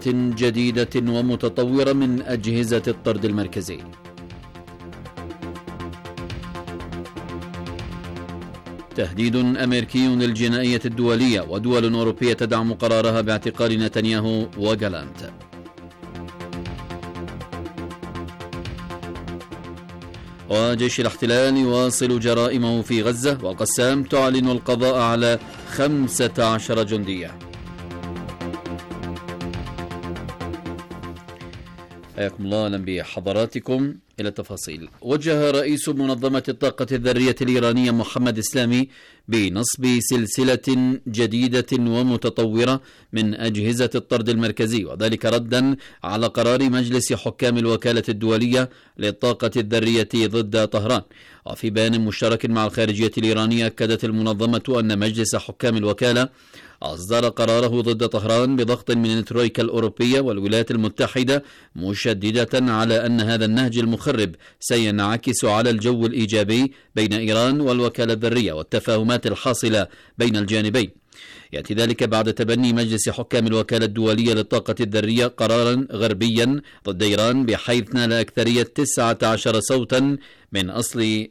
جديدة ومتطورة من أجهزة الطرد المركزي. تهديد أمريكي للجنائية الدولية، ودول أوروبية تدعم قرارها باعتقال نتنياهو وجالانت. وجيش الاحتلال يواصل جرائمه في غزة، والقسام تعلن القضاء على 15 جنديا. حياكم الله، اهلا بحضراتكم. إلى التفاصيل. وجه رئيس منظمة الطاقة الذرية الإيرانية محمد إسلامي بنصب سلسلة جديدة ومتطورة من أجهزة الطرد المركزي، وذلك ردا على قرار مجلس حكام الوكالة الدولية للطاقة الذرية ضد طهران. وفي بيان مشترك مع الخارجية الإيرانية أكدت المنظمة أن مجلس حكام الوكالة أصدر قراره ضد طهران بضغط من الترويكا الأوروبية والولايات المتحدة، مشددة على أن هذا النهج المخرب سينعكس على الجو الإيجابي بين إيران والوكالة الذرية والتفاهمات الحاصلة بين الجانبين. يأتي ذلك بعد تبني مجلس حكام الوكالة الدولية للطاقة الذرية قرارا غربيا ضد إيران، بحيث نال أكثرية 19 صوتا من أصل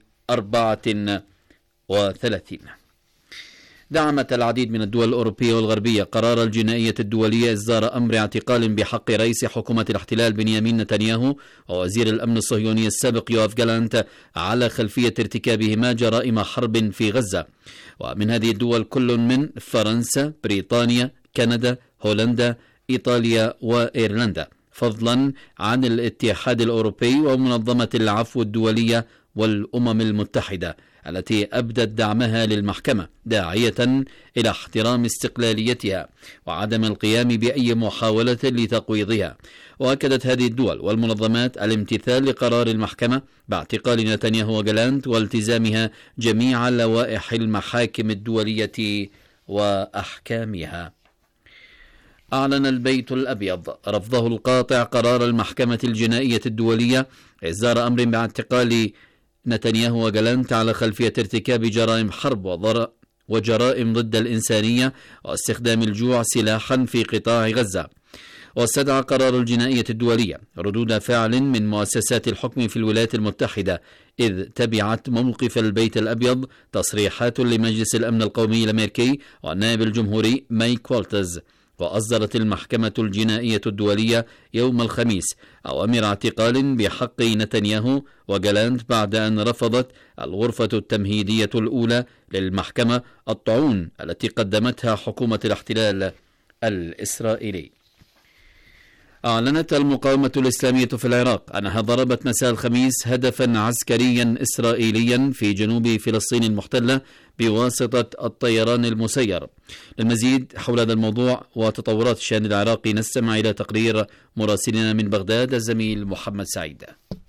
34. دعمت العديد من الدول الأوروبية والغربية قرار الجنائية الدولية إصدار أمر اعتقال بحق رئيس حكومة الاحتلال بنيامين نتنياهو ووزير الأمن الصهيوني السابق يوآف جالانت على خلفية ارتكابهما جرائم حرب في غزة. ومن هذه الدول كل من فرنسا، بريطانيا، كندا، هولندا، إيطاليا وإيرلندا، فضلا عن الاتحاد الأوروبي ومنظمة العفو الدولية والأمم المتحدة التي أبدت دعمها للمحكمة، داعية إلى احترام استقلاليتها وعدم القيام بأي محاولة لتقويضها. وأكدت هذه الدول والمنظمات الامتثال لقرار المحكمة باعتقال نتنياهو وجالانت والتزامها جميع لوائح المحاكم الدولية وأحكامها. أعلن البيت الأبيض رفضه القاطع قرار المحكمة الجنائية الدولية إصدار أمر باعتقال نتنياهو وجالانت على خلفية ارتكاب جرائم حرب وجرائم ضد الإنسانية واستخدام الجوع سلاحا في قطاع غزة. واستدعى قرار الجنائية الدولية ردود فعل من مؤسسات الحكم في الولايات المتحدة، إذ تبعت موقف البيت الأبيض تصريحات لمجلس الأمن القومي الأمريكي والنائب الجمهوري مايك والتز. وأصدرت المحكمة الجنائية الدولية يوم الخميس أوامر اعتقال بحق نتنياهو وجالانت بعد أن رفضت الغرفة التمهيدية الأولى للمحكمة الطعون التي قدمتها حكومة الاحتلال الإسرائيلي. أعلنت المقاومة الإسلامية في العراق أنها ضربت مساء الخميس هدفا عسكريا إسرائيليا في جنوب فلسطين المحتلة بواسطة الطيران المسير. للمزيد حول هذا الموضوع وتطورات الشأن العراقي نستمع إلى تقرير مراسلنا من بغداد الزميل محمد سعيد.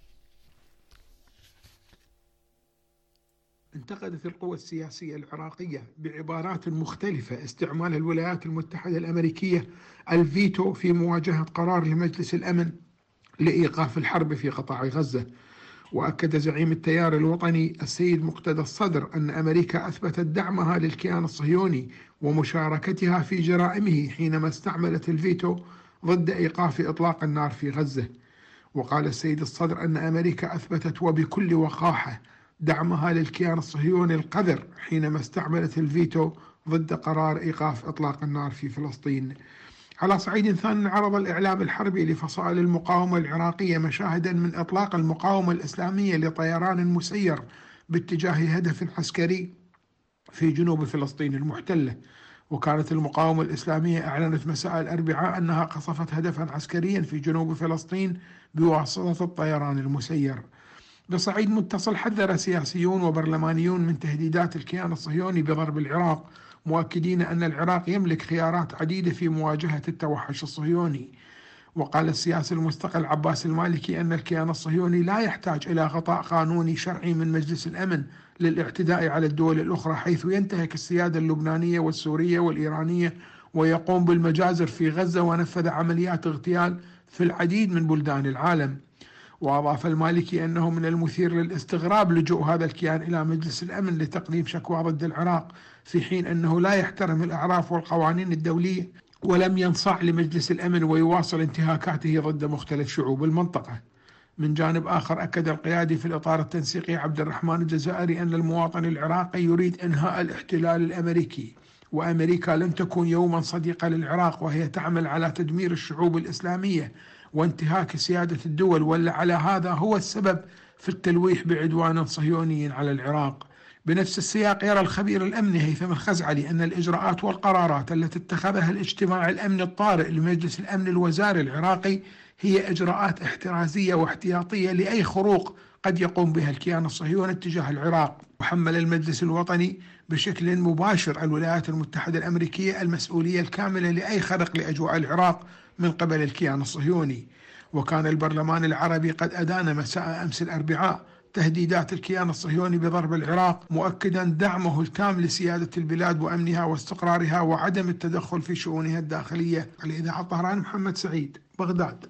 انتقدت القوى السياسية العراقية بعبارات مختلفة استعمال الولايات المتحدة الأمريكية الفيتو في مواجهة قرار لمجلس الأمن لإيقاف الحرب في قطاع غزة. وأكد زعيم التيار الوطني السيد مقتدى الصدر أن أمريكا أثبتت دعمها للكيان الصهيوني ومشاركتها في جرائمه حينما استعملت الفيتو ضد إيقاف إطلاق النار في غزة. وقال السيد الصدر أن أمريكا أثبتت وبكل وقاحة دعمها للكيان الصهيوني القذر حينما استعملت الفيتو ضد قرار إيقاف إطلاق النار في فلسطين. على صعيد ثاني، عرض الإعلام الحربي لفصائل المقاومة العراقية مشاهدا من إطلاق المقاومة الإسلامية لطيران مسير باتجاه هدف عسكري في جنوب فلسطين المحتلة. وكانت المقاومة الإسلامية أعلنت مساء الأربعاء أنها قصفت هدفا عسكريا في جنوب فلسطين بواسطة الطيران المسير. بصعيد متصل، حذر سياسيون وبرلمانيون من تهديدات الكيان الصهيوني بضرب العراق، مؤكدين أن العراق يملك خيارات عديدة في مواجهة التوحش الصهيوني. وقال السياسي المستقل عباس المالكي أن الكيان الصهيوني لا يحتاج إلى غطاء قانوني شرعي من مجلس الأمن للاعتداء على الدول الأخرى، حيث ينتهك السيادة اللبنانية والسورية والإيرانية ويقوم بالمجازر في غزة ونفذ عمليات اغتيال في العديد من بلدان العالم. وأضاف المالكي أنه من المثير للاستغراب لجوء هذا الكيان إلى مجلس الأمن لتقديم شكوى ضد العراق، في حين أنه لا يحترم الأعراف والقوانين الدولية ولم ينصاع لمجلس الأمن ويواصل انتهاكاته ضد مختلف شعوب المنطقة. من جانب آخر، أكد القيادي في الإطار التنسيقي عبد الرحمن الجزائري أن المواطن العراقي يريد إنهاء الاحتلال الأمريكي، وأمريكا لن تكون يوما صديقة للعراق، وهي تعمل على تدمير الشعوب الإسلامية وانتهاك سيادة الدول، ولعل هذا هو السبب في التلويح بعدوان صهيوني على العراق. بنفس السياق، يرى الخبير الأمني هيثم الخزعلي أن الإجراءات والقرارات التي اتخذها الاجتماع الأمني الطارئ لمجلس الأمن الوزاري العراقي هي إجراءات احترازية واحتياطية لأي خروق قد يقوم بها الكيان الصهيوني اتجاه العراق. وحمل المجلس الوطني بشكل مباشر الولايات المتحدة الأمريكية المسؤولية الكاملة لأي خرق لأجواء العراق من قبل الكيان الصهيوني. وكان البرلمان العربي قد أدان مساء أمس الأربعاء تهديدات الكيان الصهيوني بضرب العراق، مؤكدا دعمه التام لسيادة البلاد وأمنها واستقرارها وعدم التدخل في شؤونها الداخلية. الإذاعة الطهران، محمد سعيد، بغداد.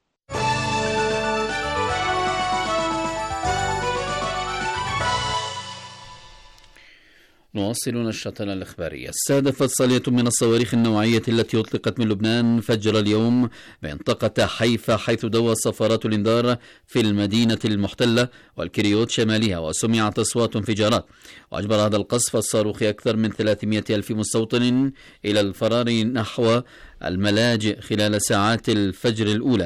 نواصل نشرتنا الإخبارية. استهدفت صالية من الصواريخ النوعية التي أطلقت من لبنان فجر اليوم منطقة حيفا، حيث دوت صفارات الإنذار في المدينة المحتلة والكريوت شمالها، وسمعت أصوات انفجارات. وأجبر هذا القصف الصاروخي أكثر من 300 ألف مستوطن إلى الفرار نحو الملاجئ خلال ساعات الفجر الأولى.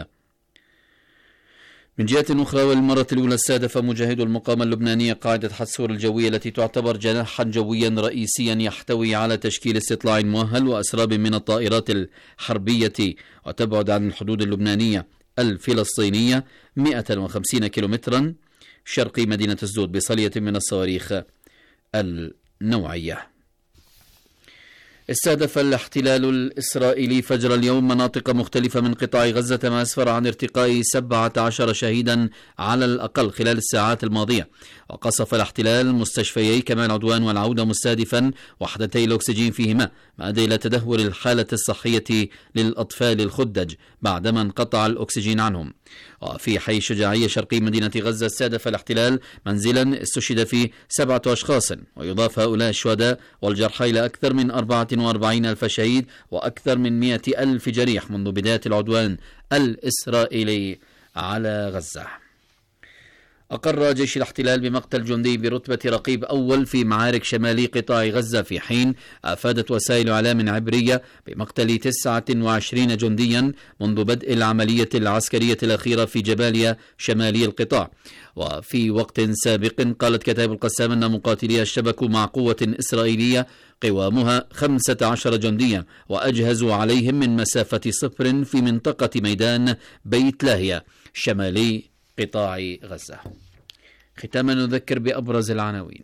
من جهة أخرى، والمرة الأولى استهدف مجاهدو المقاومة اللبنانية قاعدة حتسور الجوية التي تعتبر جناحا جويا رئيسيا يحتوي على تشكيل استطلاع مؤهل وأسراب من الطائرات الحربية، وتبعد عن الحدود اللبنانية الفلسطينية 150 كيلومترا شرقي مدينة الزود بصالية من الصواريخ النوعية. استهدف الاحتلال الإسرائيلي فجر اليوم مناطق مختلفة من قطاع غزة، ما أسفر عن ارتقاء 17 شهيدا على الأقل خلال الساعات الماضية. وقصف الاحتلال مستشفيي كمال عدوان والعودة، مستهدفا وحدتي الأكسجين فيهما، ما أدى إلى تدهور الحالة الصحية للأطفال الخدج بعدما انقطع الأكسجين عنهم. وفي حي شجاعية شرقي مدينة غزة، استهدف الاحتلال منزلا استشهد فيه 7 أشخاص، ويضاف هؤلاء الشهداء والجرحى إلى أكثر من 44 ألف شهيد وأكثر من 100 ألف جريح منذ بداية العدوان الإسرائيلي على غزة. أقر جيش الاحتلال بمقتل جندي برتبة رقيب أول في معارك شمالي قطاع غزة، في حين أفادت وسائل إعلام عبرية بمقتل 29 جنديا منذ بدء العملية العسكرية الأخيرة في جباليا شمالي القطاع. وفي وقت سابق قالت كتائب القسام أن مقاتليها اشتبكوا مع قوة إسرائيلية قوامها 15 جنديا، وأجهزوا عليهم من مسافة 0 في منطقة ميدان بيت لاهيا شمالي قطاع غزة. ختاما نذكر بأبرز العناوين.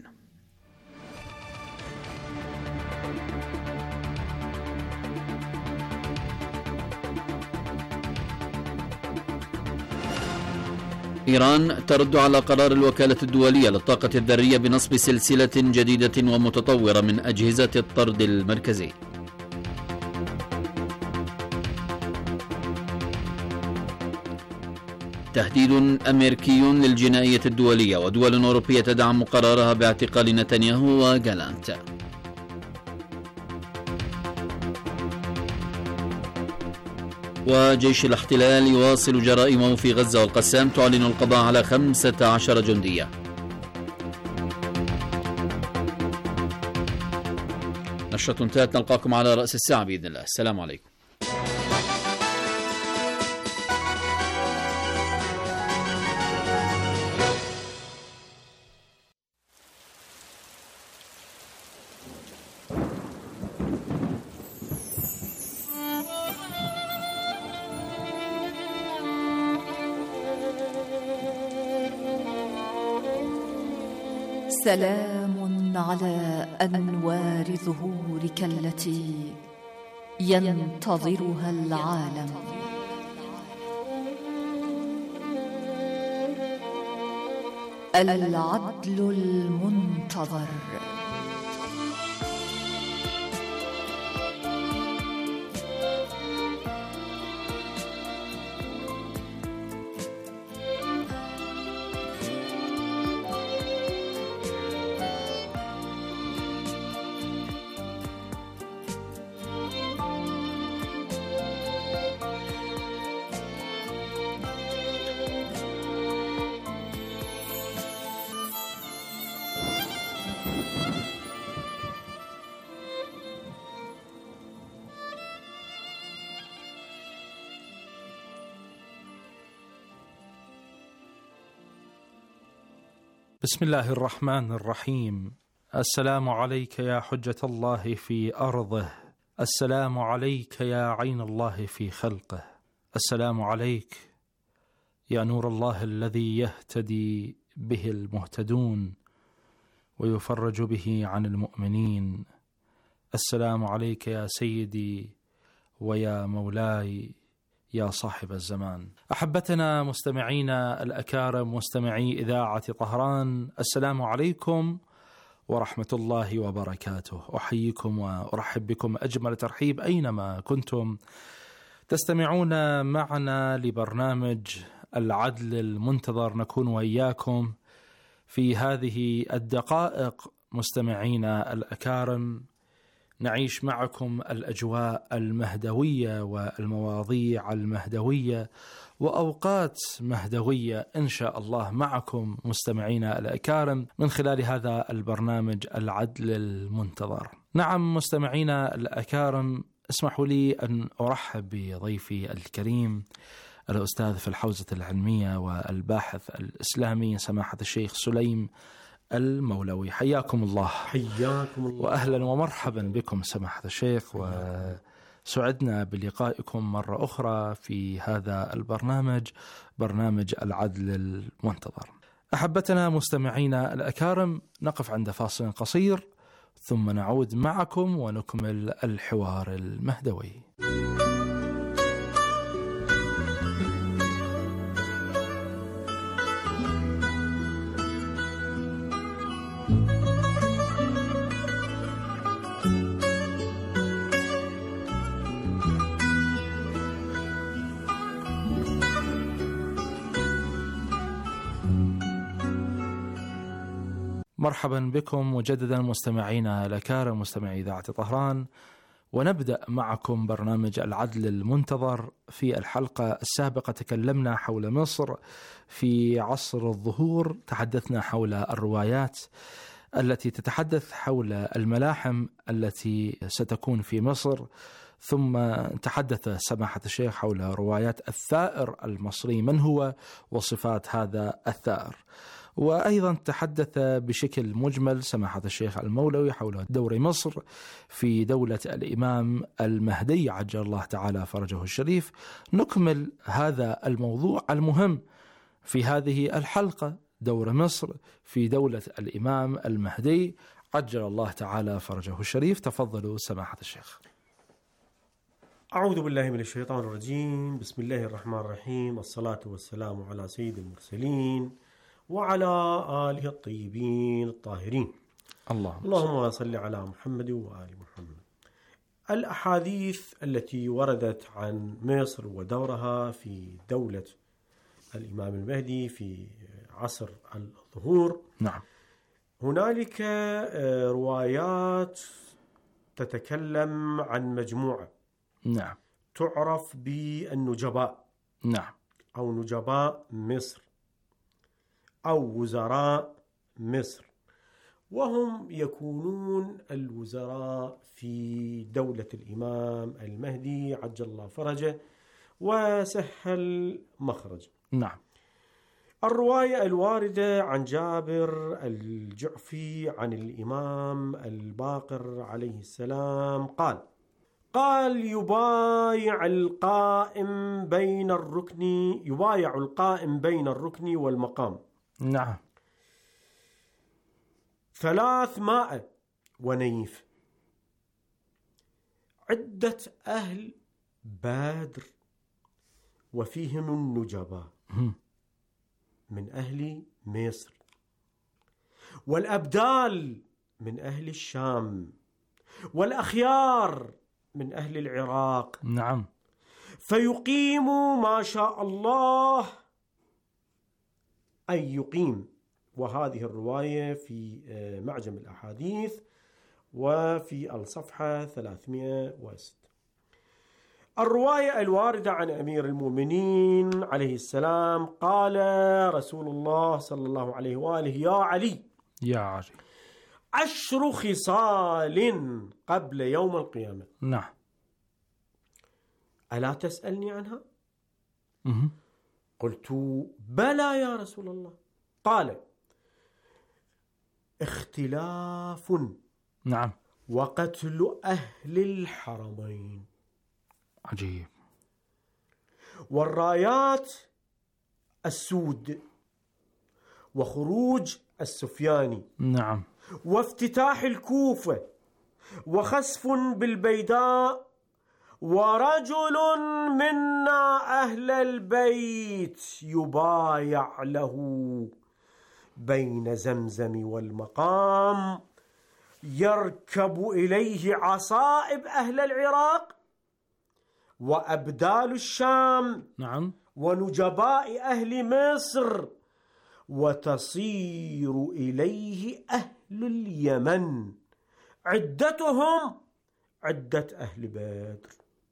إيران ترد على قرار الوكالة الدولية للطاقة الذرية بنصب سلسلة جديدة ومتطورة من أجهزة الطرد المركزي. تهديد أمريكي للجنائية الدولية، ودول أوروبية تدعم قرارها باعتقال نتنياهو وجالانت. وجيش الاحتلال يواصل جرائمه في غزة، والقسام تعلن القضاء على 15 جنديا. نشرة انتهت، نلقاكم على رأس الساعة بإذن الله. السلام عليكم. سلام على أنوار ظهورك التي ينتظرها العالم. العدل المنتظر. بسم الله الرحمن الرحيم. السلام عليك يا حجة الله في أرضه، السلام عليك يا عين الله في خلقه، السلام عليك يا نور الله الذي يهتدي به المهتدون ويفرج به عن المؤمنين. السلام عليك يا سيدي ويا مولاي يا صاحب الزمان. أحبتنا مستمعينا الأكارم، مستمعي إذاعة طهران، السلام عليكم ورحمة الله وبركاته. أحييكم وأرحب بكم أجمل ترحيب أينما كنتم تستمعون معنا لبرنامج العدل المنتظر. نكون وإياكم في هذه الدقائق مستمعينا الأكارم نعيش معكم الأجواء المهدوية والمواضيع المهدوية وأوقات مهدوية إن شاء الله معكم مستمعينا الأكارم من خلال هذا البرنامج العدل المنتظر. نعم مستمعينا الأكارم، اسمحوا لي أن أرحب بضيفي الكريم الأستاذ في الحوزة العلمية والباحث الإسلامي سماحة الشيخ سليم المولوي. حياكم الله. حياكم الله وأهلا ومرحبا بكم سماحة الشيخ، وسعدنا بلقائكم مرة أخرى في هذا البرنامج، برنامج العدل المنتظر. أحبتنا مستمعينا الأكارم، نقف عند فاصل قصير ثم نعود معكم ونكمل الحوار المهدوي. مرحبا بكم مجددا مستمعينا الأكارم، مستمعي إذاعة طهران، ونبدأ معكم برنامج العدل المنتظر. في الحلقة السابقة تكلمنا حول مصر في عصر الظهور، تحدثنا حول الروايات التي تتحدث حول الملاحم التي ستكون في مصر، ثم تحدث سماحة الشيخ حول روايات الثائر المصري، من هو وصفات هذا الثائر. وأيضا تحدث بشكل مجمل سماحة الشيخ المولوي حول دور مصر في دولة الإمام المهدي عجل الله تعالى فرجه الشريف. نكمل هذا الموضوع المهم في هذه الحلقة، دور مصر في دولة الإمام المهدي عجل الله تعالى فرجه الشريف. تفضلوا سماحة الشيخ. أعوذ بالله من الشيطان الرجيم. بسم الله الرحمن الرحيم. الصلاة والسلام على سيد المرسلين وعلى آله الطيبين الطاهرين. اللهم صل على محمد وآل محمد. الأحاديث التي وردت عن مصر ودورها في دولة الإمام المهدي في عصر الظهور، نعم، هنالك روايات تتكلم عن مجموعة، نعم، تعرف بالنجباء، نعم، أو نجباء مصر أو وزراء مصر، وهم يكونون الوزراء في دولة الإمام المهدي عجل الله فرجه وسهل مخرج. نعم. الرواية الواردة عن جابر الجعفي عن الإمام الباقر عليه السلام قال يبايع القائم بين الركن والمقام، نعم، 300 ونيف، عدة أهل بدر وفيهم النجباء من أهل مصر، والأبدال من أهل الشام، والأخيار من أهل العراق. نعم. فيقيم ما شاء الله أن يقيم. وهذه الرواية في معجم الأحاديث وفي الصفحة 306. الرواية الواردة عن أمير المؤمنين عليه السلام قال رسول الله صلى الله عليه وآله: يا علي 10 خصال قبل يوم القيامة، نعم، ألا تسألني عنها؟ قلت: بلى يا رسول الله. قال: اختلاف نعم. وقتل أهل الحرمين. عجيب. والرايات السود وخروج السفياني. نعم. وافتتاح الكوفة وخسف بالبيداء ورجل منا أهل البيت يبايع له بين زمزم والمقام يركب إليه عصائب أهل العراق وأبدال الشام. نعم. ونجباء أهل مصر وتصير إليه أهل اليمن عدتهم عدة أهل بدر.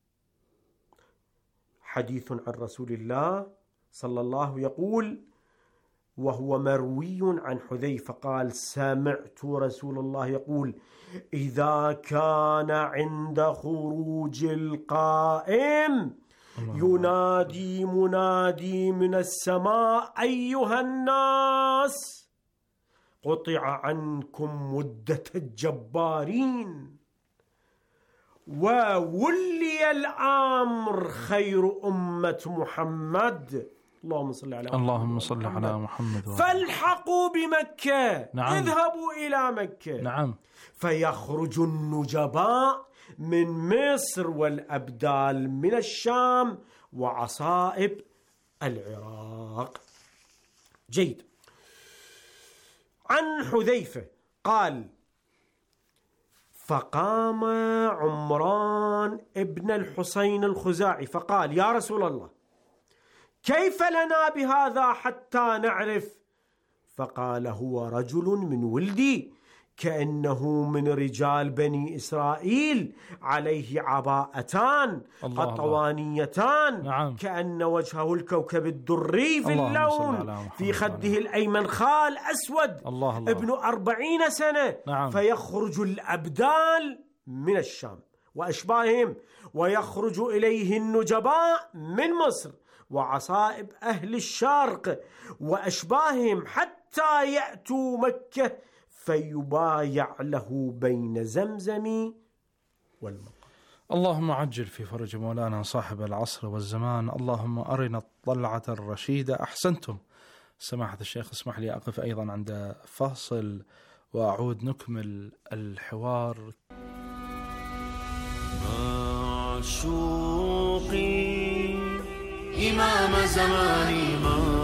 حديث عن رسول الله صلى الله عليه وسلم يقول وهو مروي عن حذيفة قال سمعت رسول الله يقول إذا كان عند خروج القائم ينادي منادي من السماء أيها الناس قطع عنكم مدة الجبارين وولي الأمر خير أمة محمد اللهم صل على محمد فالحقوا بمكة. نعم. اذهبوا إلى مكة. نعم. فيخرج النجباء من مصر والأبدال من الشام وعصائب العراق. جيد. عن حذيفة قال فقام عمران ابن الحسين الخزاعي فقال يا رسول الله كيف لنا بهذا حتى نعرف؟ فقال هو رجل من ولدي كأنه من رجال بني إسرائيل عليه عباءتان قطوانيتان. نعم. كأن وجهه الكوكب الدري في اللون في خده الأيمن خال أسود ابن 40 سنة. نعم. فيخرج الأبدال من الشام وأشباههم ويخرج إليه النجباء من مصر وعصائب أهل الشرق وأشباههم حتى يأتوا مكة فيبايع له بين زمزم والمقام. اللهم عجل في فرج مولانا صاحب العصر والزمان. اللهم أرنا الطلعة الرشيدة. أحسنتم سماحة الشيخ. اسمح لي أقف أيضا عند فاصل وأعود نكمل الحوار. معشوقي إمام زماني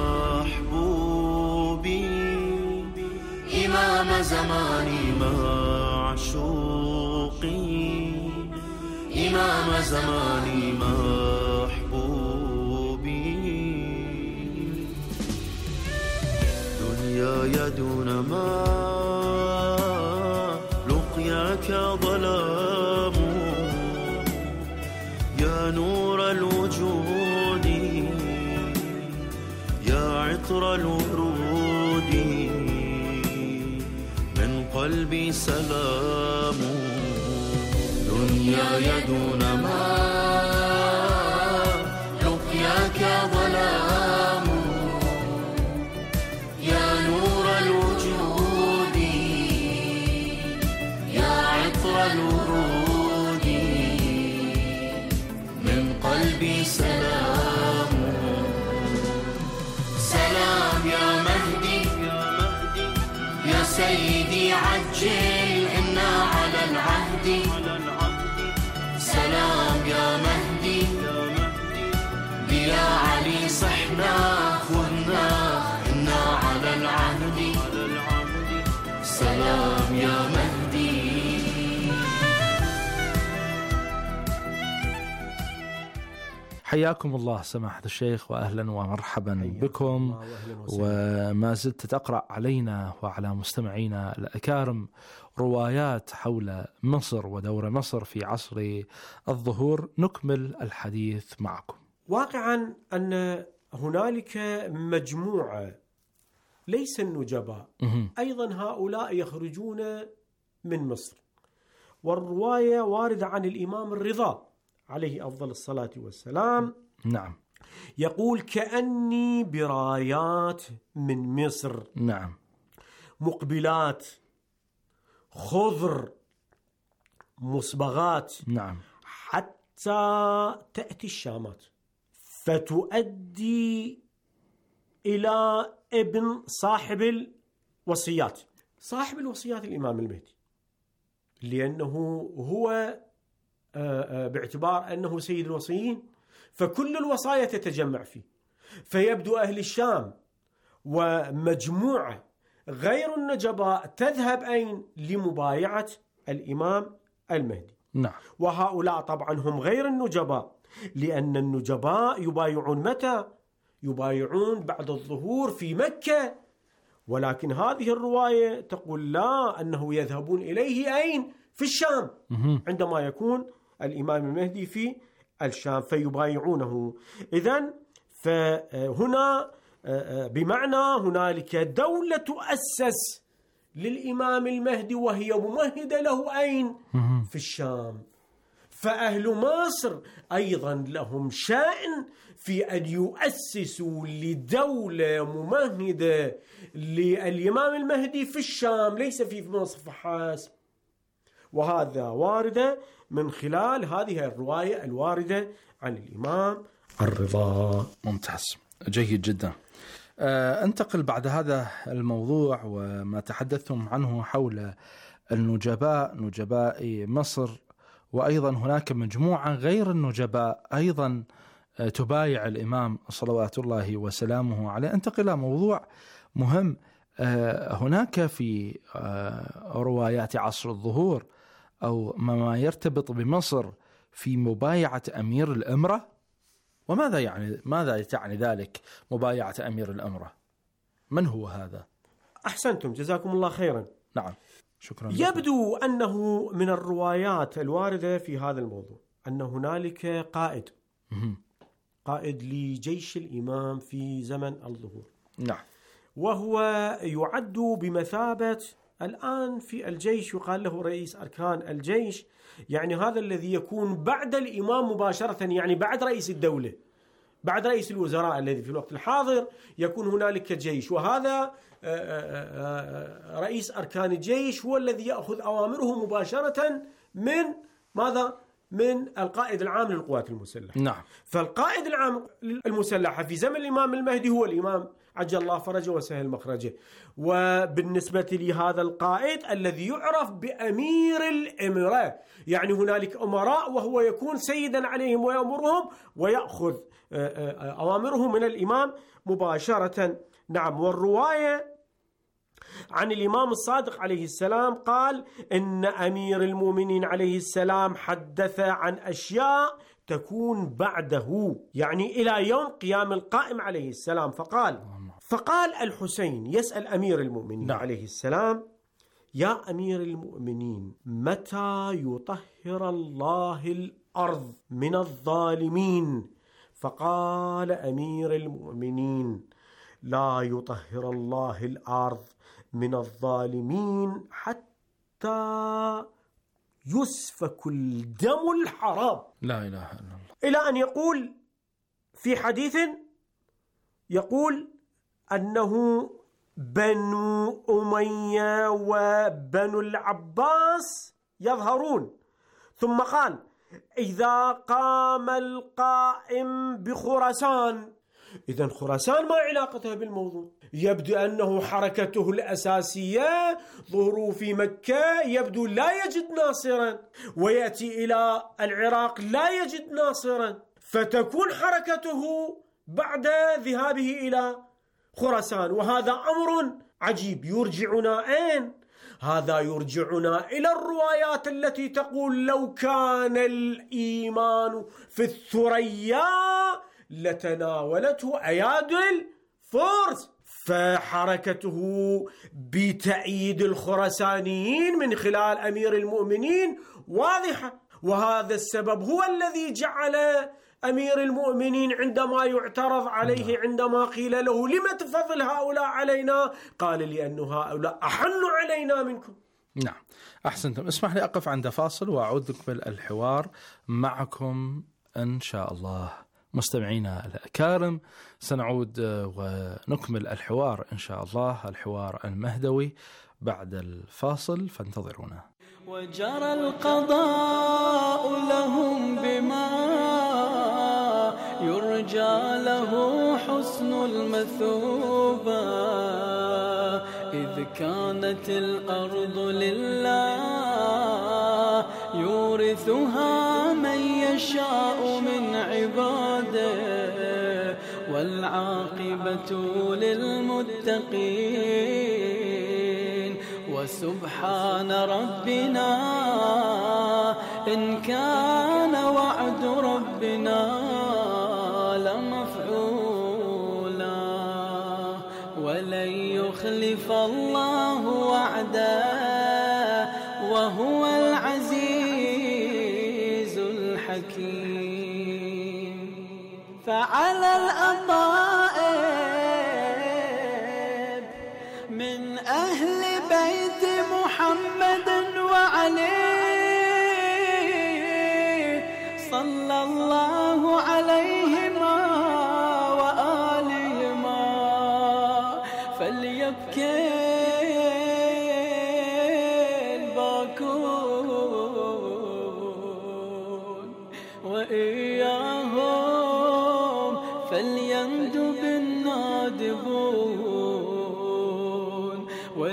محبوبي إمام زماني معشوقي إمام زماني محبوبي دنياي دون ما لقياك ظلام يا نور الوجود يا عطر الورود من قلبي سلام دنياي دون ما لقياك ظلام يا نور الوجود يا عطر الورود من قلبي سلام سلام يا مهدي يا سيدي عجل إنا على العهد سلام يا مهدي بيا علي صحنا خذنا إنا على العهد سلام يا مهدي. حياكم الله سماحة الشيخ وأهلا ومرحبا بكم. وما زلت تقرأ علينا وعلى مستمعينا الأكارم روايات حول مصر ودور مصر في عصر الظهور. نكمل الحديث معكم. واقعا أن هنالك مجموعة ليس النجباء أيضا هؤلاء يخرجون من مصر. والرواية واردة عن الإمام الرضا عليه أفضل الصلاة والسلام. نعم. يقول كأني برايات من مصر. نعم. مقبلات خضر مصبغات، نعم، حتى تأتي الشامات فتؤدي إلى ابن صاحب الوصيات. صاحب الوصيات الإمام المهدي، لأنه هو باعتبار أنه سيد الوصيين فكل الوصايا تتجمع فيه، فيبدو أهل الشام ومجموعة غير النجباء تذهب أين؟ لمبايعة الإمام المهدي. نعم. وهؤلاء طبعا هم غير النجباء، لأن النجباء يبايعون متى؟ يبايعون بعد الظهور في مكة، ولكن هذه الرواية تقول لا، أنه يذهبون إليه أين؟ في الشام، عندما يكون الإمام المهدي في الشام فيبايعونه. إذن فهنا بمعنى هنالك دولة تؤسس للإمام المهدي وهي ممهدة له أين؟ في الشام. فأهل مصر أيضا لهم شأن في أن يؤسسوا لدولة ممهدة للإمام المهدي في الشام، ليس في مصر فحسب. وهذا وارد من خلال هذه الرواية الواردة عن الإمام الرضا. ممتاز، جيد جدا. انتقل بعد هذا الموضوع وما تحدثتم عنه حول النجباء، نجباء مصر، وأيضا هناك مجموعة غير النجباء أيضا تبايع الإمام صلوات الله وسلامه عليه. انتقل إلى موضوع مهم. هناك في روايات عصر الظهور أو ما يرتبط بمصر في مبايعة أمير الأمرة. ماذا تعني ذلك مبايعة أمير الأمرة؟ من هو هذا؟ أحسنتم، جزاكم الله خيرا. نعم، شكرا. يبدو أنه من الروايات الواردة في هذا الموضوع أن هنالك قائد لجيش الإمام في زمن الظهور. نعم. وهو يعد بمثابة الآن في الجيش يقال له رئيس أركان الجيش، يعني هذا الذي يكون بعد الإمام مباشرة، يعني بعد رئيس الدولة، بعد رئيس الوزراء الذي في الوقت الحاضر يكون هنالك جيش، وهذا رئيس أركان الجيش هو الذي يأخذ أوامره مباشرة من ماذا؟ من القائد العام للقوات المسلحة. نعم. فالقائد العام المسلحة في زمن الإمام المهدي هو الإمام عجل الله فرجه وسهل مخرجه. وبالنسبة لهذا القائد الذي يعرف بأمير الأمراء، يعني هنالك أمراء وهو يكون سيدا عليهم ويأمرهم ويأخذ أوامره من الإمام مباشرة. نعم. والرواية عن الإمام الصادق عليه السلام قال إن أمير المؤمنين عليه السلام حدث عن أشياء تكون بعده، يعني إلى يوم قيام القائم عليه السلام. فقال الحسين يسأل أمير المؤمنين عليه السلام: يا أمير المؤمنين، متى يطهر الله الأرض من الظالمين؟ فقال أمير المؤمنين: لا يطهر الله الأرض من الظالمين حتى يسفك الدم الحرام. لا إله إلا الله. إلى أن يقول في حديث يقول أنه بنو أمية وبنو العباس يظهرون، ثم قال: إذا قام القائم بخراسان. إذن خراسان ما علاقتها بالموضوع؟ يبدو أنه حركته الأساسية ظهوره في مكة يبدو لا يجد ناصرا، ويأتي إلى العراق لا يجد ناصرا، فتكون حركته بعد ذهابه إلى خراسان. وهذا أمر عجيب يرجعنا أين؟ هذا يرجعنا إلى الروايات التي تقول لو كان الإيمان في الثريا لتناولته أيادي الفرس. فحركته بتأييد الخراسانيين من خلال أمير المؤمنين واضحة، وهذا السبب هو الذي جعل أمير المؤمنين عندما يعترض عليه عندما قيل له: لم تفضل هؤلاء علينا؟ قال: لأن هؤلاء أحن علينا منكم. نعم، أحسنتم. اسمح لي أقف عند فاصل وأعود نكمل الحوار معكم إن شاء الله. مستمعينا الأكارم، سنعود ونكمل الحوار إن شاء الله، الحوار المهدوي، بعد الفاصل، فانتظرونا. وجرى القضاء لهم بما يرجى له حسن المثوبة، إذ كانت الأرض لله يورثها من يشاء من عباده، والعاقبة للمتقين. وسبحان ربنا إن كان وعد ربنا لمفعولا، ولن يخلف الله وعده وهو العزيز الحكيم. فعلى الأطائب من أهل بيت محمد وعلي صلى الله عليهما وآلهما فليبكي الباكون، وإياهم فليندب النادبون،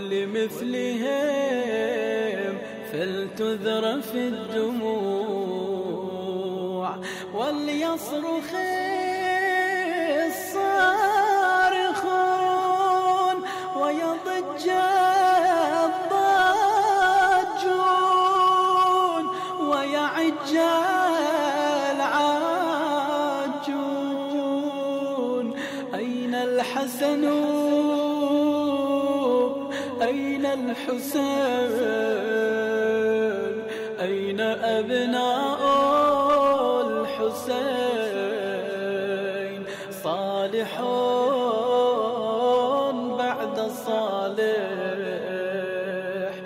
ولمثلهم فلتذرف الدموع، وليصرخ الصارخون ويضج الضاجون ويعج العاجون. أين الحسن أين الحسين، أين أبناء الحسين؟ صالحون بعد صالح،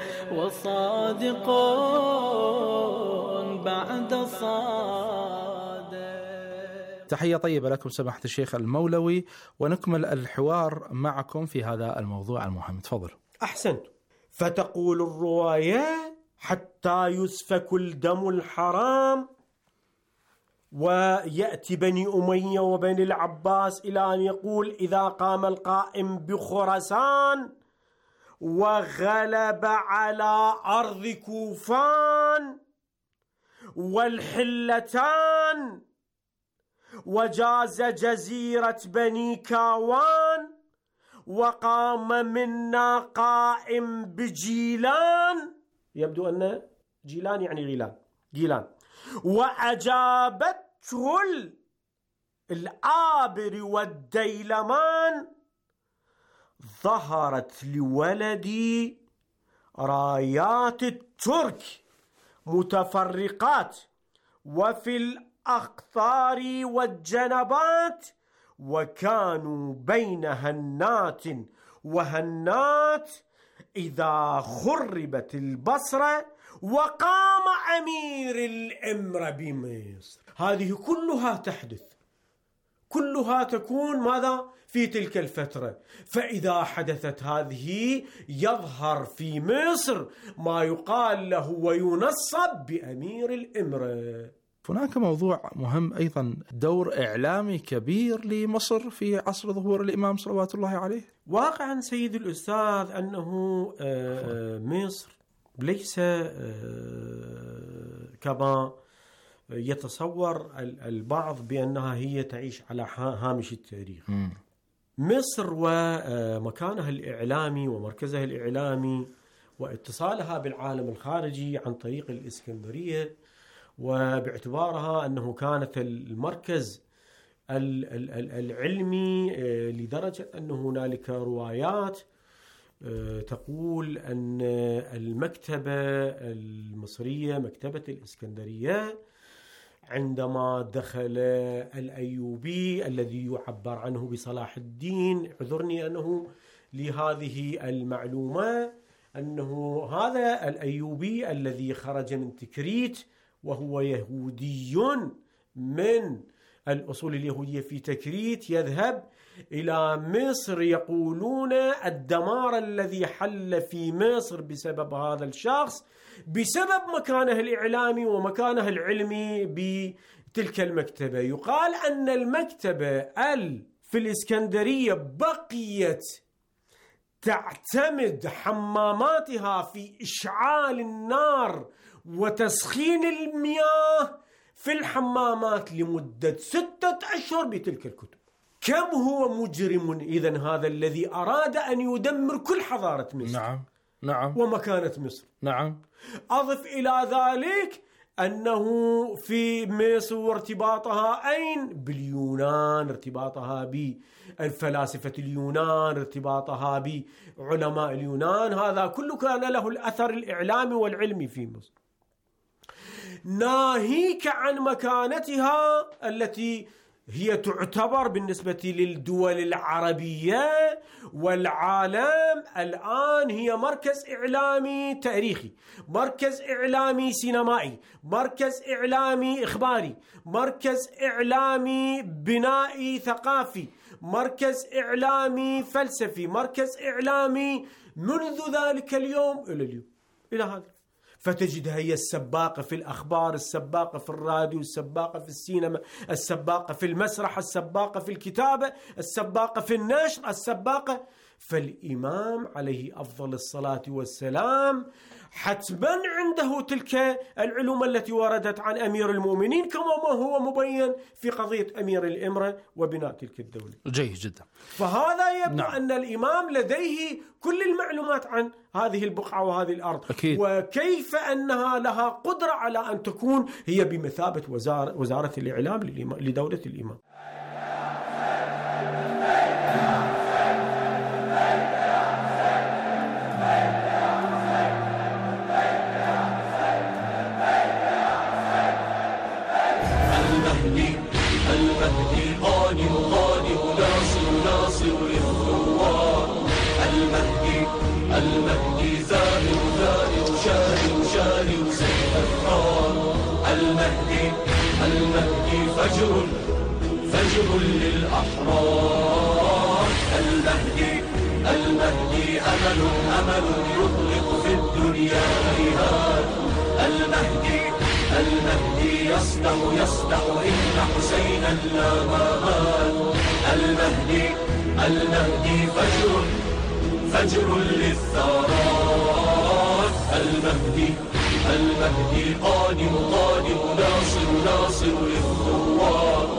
وصادقون بعد صادق. تحية طيبة لكم سماحة الشيخ المولوي، ونكمل الحوار معكم في هذا الموضوع المهم. تفضل. أحسنت. فتقول الروايات حتى يسفك الدم الحرام، ويأتي بني أمية وبني العباس إلى أن يقول إذا قام القائم بخراسان وغلب على أرض كوفان والحلتان وجاز جزيرة بني كاوان، وقام منا قائم بجيلان، يبدو أن جيلان يعني جيلان، وأجابته الآبر والديلمان، ظهرت لولدي رايات الترك متفرقات وفي الأقطار والجنبات، وكانوا بين هنات وهنات إذا خربت البصرة وقام أمير الإمرة بمصر. هذه كلها تحدث، كلها تكون ماذا؟ في تلك الفترة. فإذا حدثت هذه يظهر في مصر ما يقال له وينصب بأمير الإمرة. هناك موضوع مهم أيضا، دور إعلامي كبير لمصر في عصر ظهور الإمام صلوات الله عليه. واقعا سيد الأستاذ أنه مصر ليس كما يتصور البعض بأنها هي تعيش على هامش التاريخ. مصر ومكانها الإعلامي ومركزها الإعلامي واتصالها بالعالم الخارجي عن طريق الإسكندرية، وباعتبارها أنه كانت المركز العلمي، لدرجة أن هنالك روايات تقول أن المكتبة المصرية، مكتبة الإسكندرية، عندما دخل الأيوبي الذي يعبر عنه بصلاح الدين، اعذرني أنه لهذه المعلومة، أنه هذا الأيوبي الذي خرج من تكريت وهو يهودي من الأصول اليهودية في تكريت يذهب إلى مصر، يقولون الدمار الذي حل في مصر بسبب هذا الشخص، بسبب مكانه الإعلامي ومكانه العلمي بتلك المكتبة. يقال أن المكتبة في الإسكندرية بقيت تعتمد حماماتها في إشعال النار وتسخين المياه في الحمامات لمدة 6 أشهر بتلك الكتب. كم هو مجرم إذن هذا الذي أراد أن يدمر كل حضارة مصر. نعم ومكانة مصر. نعم. أضف إلى ذلك أنه في مصر ارتباطها أين؟ باليونان، ارتباطها بالفلاسفة اليونان، ارتباطها بعلماء اليونان، هذا كله كان له الأثر الإعلامي والعلمي في مصر. ناهيك عن مكانتها التي هي تعتبر بالنسبة للدول العربية والعالم الآن هي مركز إعلامي تاريخي، مركز إعلامي سينمائي، مركز إعلامي إخباري، مركز إعلامي بنائي ثقافي، مركز إعلامي فلسفي، مركز إعلامي منذ ذلك اليوم إلى اليوم إلى هذا. فتجدها هي السباقة في الأخبار، السباقة في الراديو، السباقة في السينما، السباقة في المسرح، السباقة في الكتابة، السباقة في النشر، السباقة. فالإمام عليه أفضل الصلاة والسلام حتما عنده تلك العلوم التي وردت عن أمير المؤمنين، كما ما هو مبين في قضية أمير الإمرة وبناء تلك الدولة. جيد جدا. فهذا يبدو أن الإمام لديه كل المعلومات عن هذه البقعة وهذه الأرض. أكيد. وكيف أنها لها قدرة على أن تكون هي بمثابة وزارة الإعلام لدولة الإمام. المهدي قادم ناصر للثوار. المهدي زاهر شاهر سيف الثار. المهدي فجر للأحرار. المهدي أمل يطلق في الدنيا هيهات. المهدي يصدح إن حسينا لا مهات. المهدي فجر للثارات. المهدي قادم ناصر للثوار.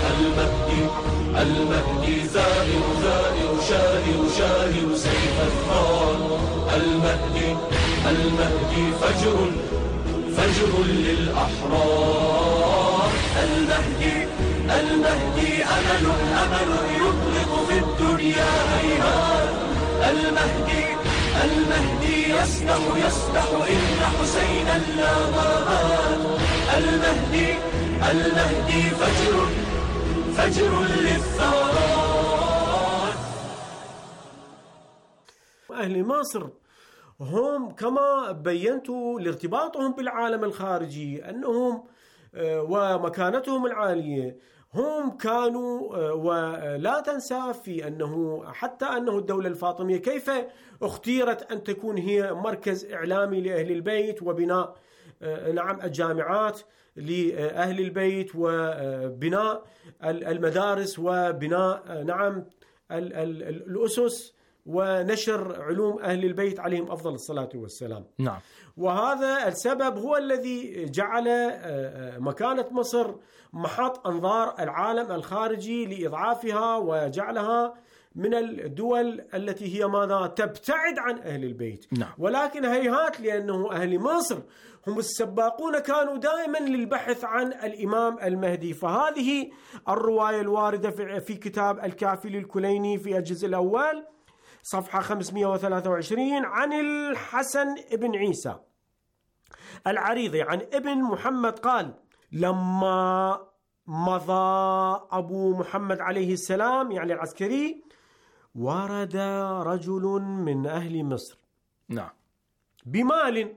المهدي زاهر شاهر سيف الثار. المهدي فجر للأحرار. المهدي أمل يطلق في الدنيا هيهات. المهدي يصدح إن حسينا لا مهات. المهدي فجر للثارات. أهل مصر هم كما بينتوا لارتباطهم بالعالم الخارجي أنهم ومكانتهم العالية هم كانوا، ولا تنسى في أنه حتى أنه الدولة الفاطمية كيف اختيرت أن تكون هي مركز إعلامي لأهل البيت وبناء الجامعات لأهل البيت وبناء المدارس وبناء الأسس ونشر علوم أهل البيت عليهم أفضل الصلاة والسلام. نعم. وهذا السبب هو الذي جعل مكانة مصر محط أنظار العالم الخارجي لإضعافها وجعلها من الدول التي هي ماذا تبتعد عن أهل البيت. نعم. ولكن هيهات، لأنه أهل مصر هم السباقون كانوا دائما للبحث عن الإمام المهدي. فهذه الرواية الواردة في كتاب الكافي للكليني في الجزء الأول صفحة 523 عن الحسن بن عيسى العريضي عن ابن محمد قال: لما مضى أبو محمد عليه السلام يعني العسكري ورد رجل من أهل مصر نعم بمال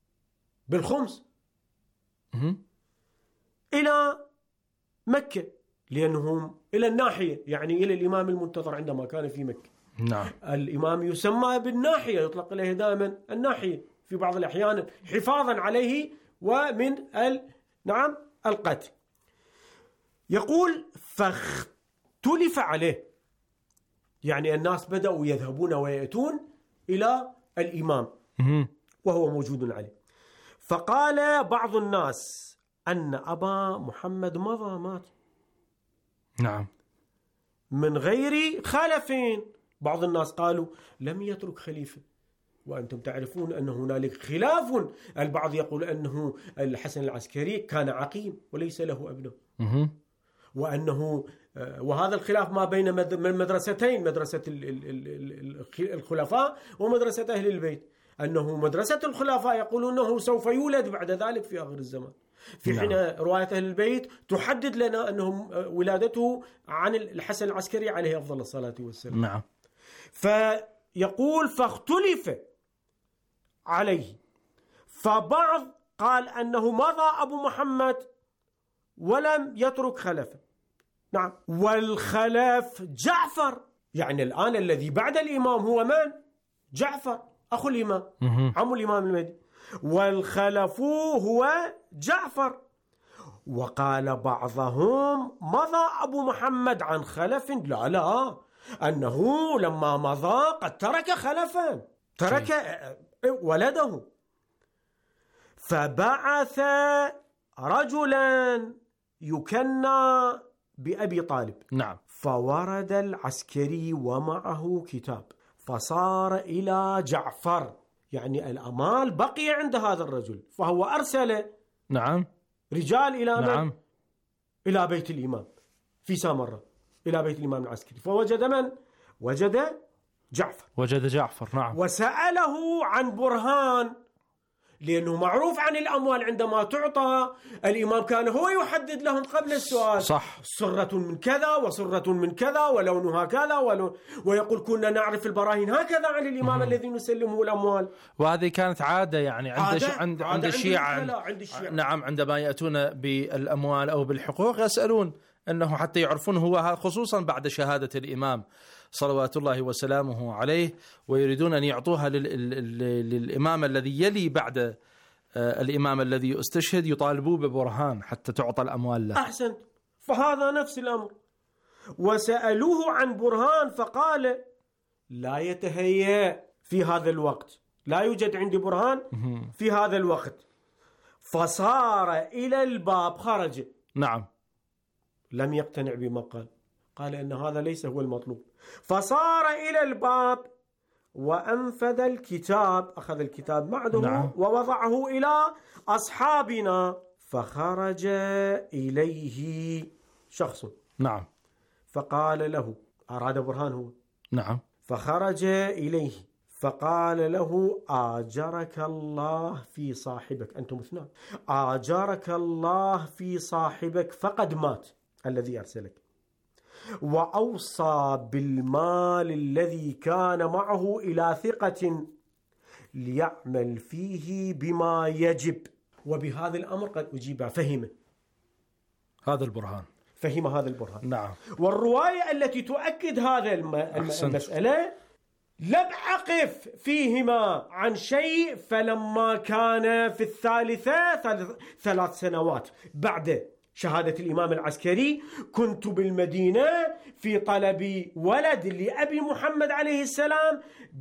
بالخمس إلى مكة لأنهم إلى الناحية، يعني إلى الإمام المنتظر عندما كان في مكة. نعم. الإمام يسمى بالناحية، يطلق عليه دائما الناحية في بعض الأحيان حفاظا عليه ومن نعم القتل. يقول فاختلف عليه، يعني الناس بدأوا يذهبون ويأتون إلى الإمام وهو موجود عليه. فقال بعض الناس أن أبا محمد مضى مات، نعم، من غير خلفين. بعض الناس قالوا لم يترك خليفة، وأنتم تعرفون أن هنالك خلاف. البعض يقول أنه الحسن العسكري كان عقيم وليس له ابنه، وأنه وهذا الخلاف ما بين مدرستين، مدرسة الخلفاء ومدرسة أهل البيت، أنه مدرسة الخلفاء يقولون أنه سوف يولد بعد ذلك في آخر الزمان، في حين رواية أهل البيت تحدد لنا أنه ولادته عن الحسن العسكري عليه أفضل الصلاة والسلام. نعم. فيقول فاختلف عليه، فبعض قال أنه مضى أبو محمد ولم يترك خلفا. نعم. والخلف جعفر، يعني الآن الذي بعد الإمام هو من؟ جعفر أخو الإمام، عم الإمام المهدي، والخلف هو جعفر. وقال بعضهم مضى أبو محمد عن خلف، لا، أنه لما مضى قد ترك خلفا، ترك ولده. فبعث رجلا يكنى بأبي طالب. نعم. فورد العسكري ومعه كتاب، فصار إلى جعفر، يعني الأمال بقي عند هذا الرجل، فهو أرسل نعم رجال إلى نعم. من؟ إلى بيت الإمام في سامرة، إلى بيت الإمام العسكري، فوجد من؟ وجد جعفر. وجد جعفر. نعم. وسأله عن برهان، لأنه معروف عن الأموال عندما تعطى الإمام كان هو يحدد لهم قبل السؤال، صح، سرة من كذا وسرة من كذا ولونها كذا ويقول كنا نعرف البراهين هكذا عن الإمام الذي نسلمه الأموال. وهذه كانت عادة يعني عند الشيعة. نعم، عندما يأتون بالأموال أو بالحقوق يسألون أنه حتى يعرفون هو، خصوصا بعد شهادة الإمام صلوات الله وسلامه عليه، ويريدون أن يعطوها للإمام الذي يلي بعد الإمام الذي استشهد، يطالبوه ببرهان حتى تعطى الأموال له. أحسنت، فهذا نفس الأمر. وسألوه عن برهان فقال لا يتهيأ في هذا الوقت، لا يوجد عندي برهان في هذا الوقت. فصار إلى الباب، خرج. نعم. لم يقتنع بما قال إن هذا ليس هو المطلوب. فصار إلى الباب وأنفذ الكتاب، أخذ الكتاب معه. نعم. ووضعه إلى أصحابنا، فخرج إليه شخص. نعم. فقال له، أراد برهان هو. نعم. فخرج إليه فقال له آجرك الله في صاحبك، أنتم اثنان، آجرك الله في صاحبك فقد مات الذي أرسلك، وأوصى بالمال الذي كان معه إلى ثقة ليعمل فيه بما يجب. وبهذا الأمر قد أجيب، فهم هذا البرهان. نعم. والرواية التي تؤكد هذا المسألة لم أقف فيهما عن شيء، فلما كان في الثالثة 3 سنوات بعد شهادة الإمام العسكري كنت بالمدينة في طلب ولد لأبي محمد عليه السلام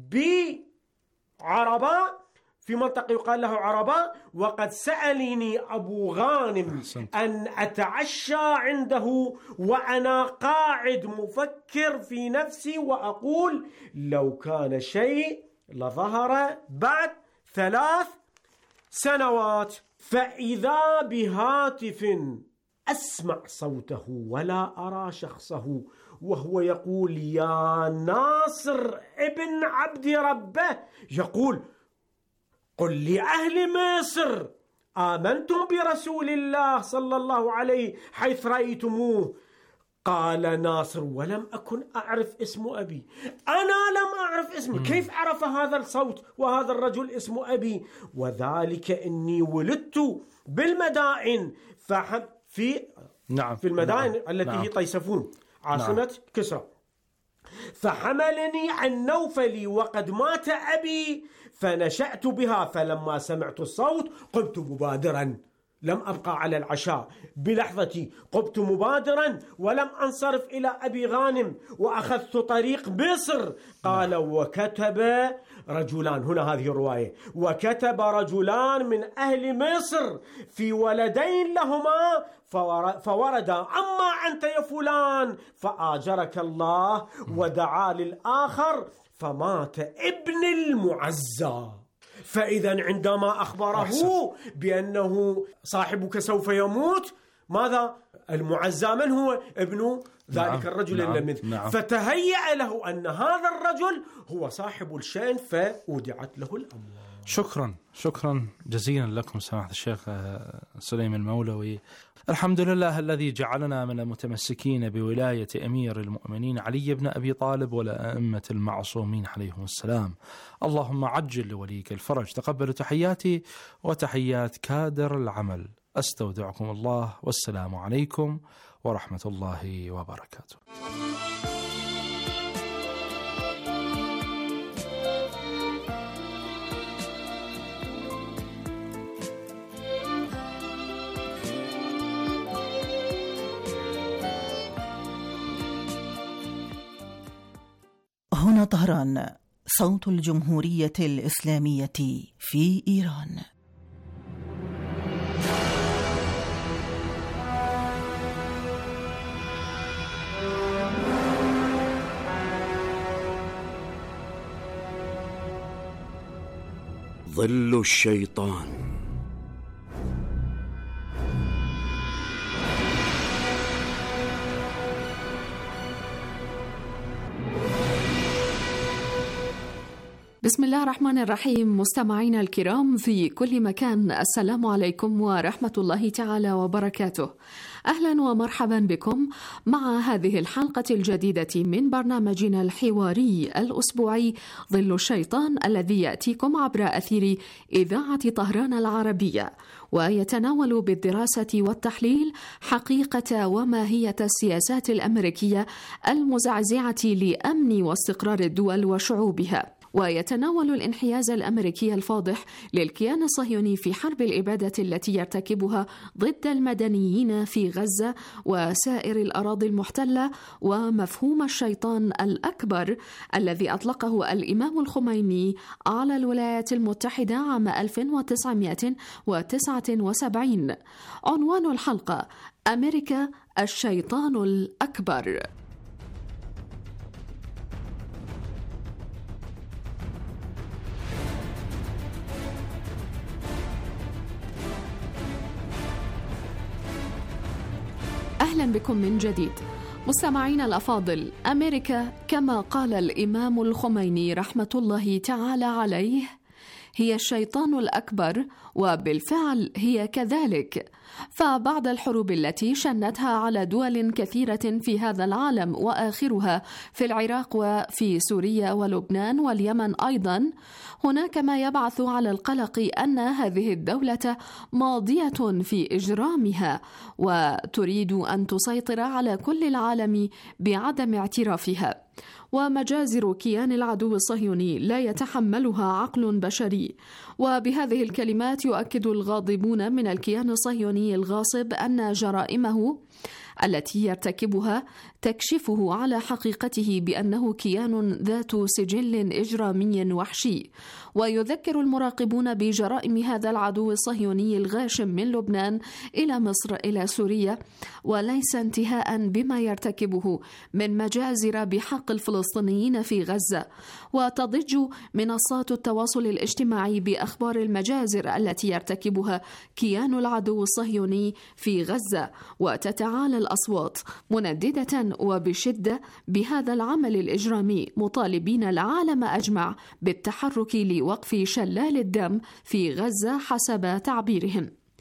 بعرباء، في منطقة يقال له عرباء، وقد سألني أبو غانم أن أتعشى عنده وأنا قاعد مفكر في نفسي وأقول لو كان شيء لظهر بعد 3 سنوات. فإذا بهاتف أسمع صوته ولا أرى شخصه، وهو يقول يا ناصر ابن عبد ربه، يقول قل لأهل مصر آمنتم برسول الله صلى الله عليه حيث رأيتموه. قال ناصر ولم أكن أعرف اسم أبي، أنا لم أعرف اسمه، كيف عرف هذا الصوت وهذا الرجل اسم أبي؟ وذلك إني ولدت بالمدائن في نعم. في المدائن نعم. التي نعم. هي طيسفون عاصمة كسرى. فحملني عن نوفلي وقد مات أبي فنشأت بها، فلما سمعت الصوت قمت مبادرا، لم أبقى على العشاء بلحظتي، قمت مبادرا ولم أنصرف إلى أبي غانم وأخذت طريق مصر. قال وكتب رجلان، هنا هذه الرواية، وكتب رجلان من أهل مصر في ولدين لهما فورد أما أنت يا فلان فآجرك الله، ودعا للآخر فمات ابن المعزى. فإذا عندما أخبره بأنه صاحبك سوف يموت، ماذا؟ المعزى من هو؟ ابن ذلك الرجل اللي فتهيأ له أن هذا الرجل هو صاحب الشأن فأودعت له الأموال. شكرا جزيلا لكم سماحة الشيخ سليم المولوي. الحمد لله الذي جعلنا من المتمسكين بولاية أمير المؤمنين علي بن أبي طالب والأئمة المعصومين عليهم السلام. اللهم عجل لوليك الفرج. تقبلوا تحياتي وتحيات كادر العمل. أستودعكم الله والسلام عليكم ورحمة الله وبركاته. هنا طهران، صوت الجمهورية الإسلامية في إيران. ظل الشيطان. بسم الله الرحمن الرحيم. مستمعينا الكرام في كل مكان، السلام عليكم ورحمة الله تعالى وبركاته. أهلا ومرحبا بكم مع هذه الحلقة الجديدة من برنامجنا الحواري الأسبوعي ظل الشيطان، الذي يأتيكم عبر أثير إذاعة طهران العربية، ويتناول بالدراسة والتحليل حقيقة وماهية السياسات الأمريكية المزعزعة لأمن واستقرار الدول وشعوبها، ويتناول الانحياز الأمريكي الفاضح للكيان الصهيوني في حرب الإبادة التي يرتكبها ضد المدنيين في غزة وسائر الأراضي المحتلة، ومفهوم الشيطان الأكبر الذي أطلقه الإمام الخميني على الولايات المتحدة عام 1979. عنوان الحلقة: أمريكا الشيطان الأكبر. أهلا بكم من جديد مستمعينا الأفاضل. أمريكا كما قال الإمام الخميني رحمة الله تعالى عليه هي الشيطان الأكبر، وبالفعل هي كذلك. فبعد الحروب التي شنتها على دول كثيرة في هذا العالم، وآخرها في العراق وفي سوريا ولبنان واليمن أيضا، هناك ما يبعث على القلق أن هذه الدولة ماضية في إجرامها وتريد أن تسيطر على كل العالم بعدم اعترافها. ومجازر كيان العدو الصهيوني لا يتحملها عقل بشري. وبهذه الكلمات يؤكد الغاضبون من الكيان الصهيوني الغاصب أن جرائمه التي يرتكبها تكشفه على حقيقته بأنه كيان ذات سجل إجرامي وحشي. ويذكر المراقبون بجرائم هذا العدو الصهيوني الغاشم من لبنان إلى مصر إلى سوريا، وليس انتهاء بما يرتكبه من مجازر بحق الفلسطينيين في غزة. وتضج منصات التواصل الاجتماعي بأخبار المجازر التي يرتكبها كيان العدو الصهيوني في غزة، وتتعالى الأصوات منددة وبشدة بهذا العمل الإجرامي، مطالبين العالم أجمع بالتحرك لوقف شلال الدم في غزة حسب تعبيرهم.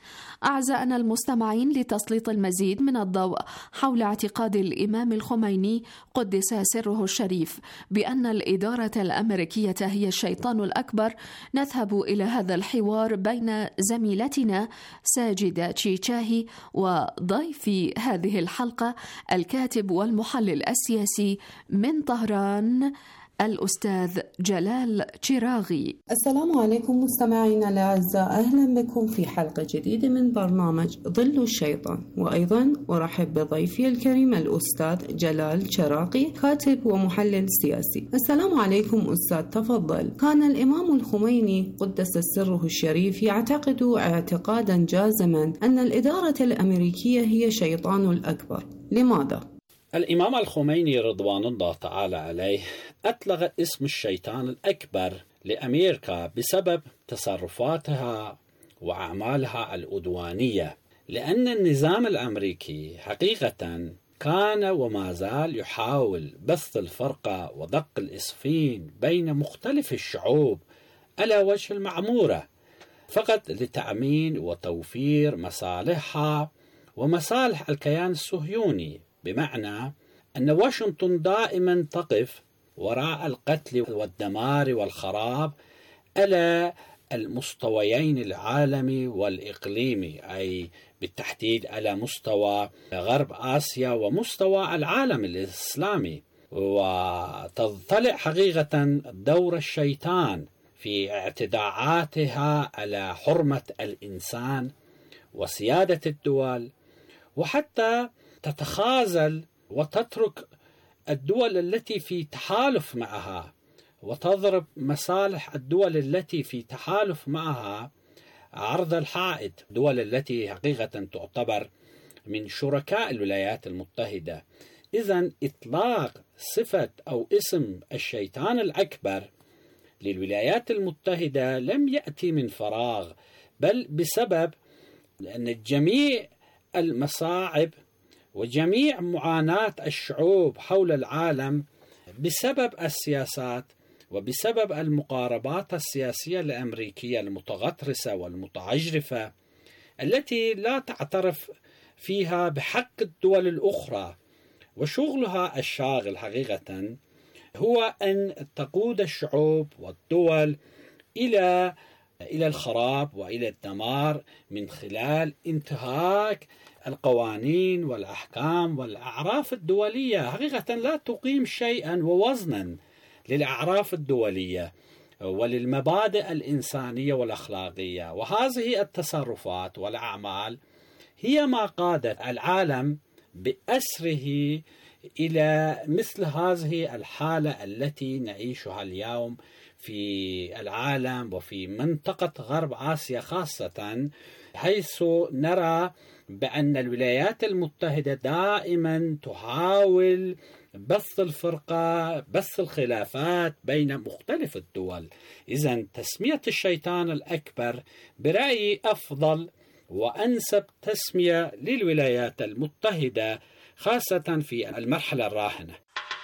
أعزائنا المستمعين، لتسليط المزيد من الضوء حول اعتقاد الإمام الخميني قدس سره الشريف بأن الإدارة الأمريكية هي الشيطان الأكبر، نذهب إلى هذا الحوار بين زميلتنا ساجدة تشيتشاهي وضيف هذه الحلقة الكاتب والمحلل السياسي من طهران الأستاذ جلال شراغي. السلام عليكم مستمعينا الأعزاء، أهلا بكم في حلقة جديدة من برنامج ظل الشيطان، وأيضا أرحب بضيفي الكريم الأستاذ جلال شراغي كاتب ومحلل سياسي. السلام عليكم أستاذ، تفضل. كان الإمام الخميني قدس سره الشريف يعتقد اعتقادا جازما أن الإدارة الأمريكية هي شيطان الأكبر، لماذا؟ الإمام الخميني رضوان الله تعالى عليه أطلق اسم الشيطان الأكبر لأمريكا بسبب تصرفاتها وأعمالها العدوانية، لأن النظام الأمريكي حقيقة كان وما زال يحاول بث الفرقة ودق الإسفين بين مختلف الشعوب على وجه المعمورة، فقط لتأمين وتوفير مصالحها ومصالح الكيان الصهيوني، بمعنى أن واشنطن دائما تقف وراء القتل والدمار والخراب على المستويين العالمي والإقليمي، أي بالتحديد على مستوى غرب آسيا ومستوى العالم الإسلامي، وتضطلع حقيقة دور الشيطان في اعتداءاتها على حرمة الإنسان وسيادة الدول، وحتى تتخاذل وتترك الدول التي في تحالف معها وتضرب مصالح الدول التي في تحالف معها عرض الحائط، الدول التي حقيقة تعتبر من شركاء الولايات المتحدة. إذن إطلاق صفة أو اسم الشيطان الأكبر للولايات المتحدة لم يأتي من فراغ، بل بسبب أن جميع المصاعب وجميع معاناة الشعوب حول العالم بسبب السياسات وبسبب المقاربات السياسية الأمريكية المتغطرسة والمتعجرفة التي لا تعترف فيها بحق الدول الأخرى، وشغلها الشاغل حقيقة هو أن تقود الشعوب والدول إلى الخراب وإلى الدمار من خلال انتهاك القوانين والأحكام والأعراف الدولية. حقيقة لا تقيم شيئا ووزنا للأعراف الدولية وللمبادئ الإنسانية والأخلاقية، وهذه التصرفات والأعمال هي ما قادت العالم بأسره إلى مثل هذه الحالة التي نعيشها اليوم في العالم وفي منطقة غرب آسيا خاصة، حيث نرى بأن الولايات المتحدة دائما تحاول بث الفرقة، بث الخلافات بين مختلف الدول. إذن تسمية الشيطان الأكبر برأيي أفضل وأنسب تسمية للولايات المتحدة، خاصة في المرحلة الراهنة.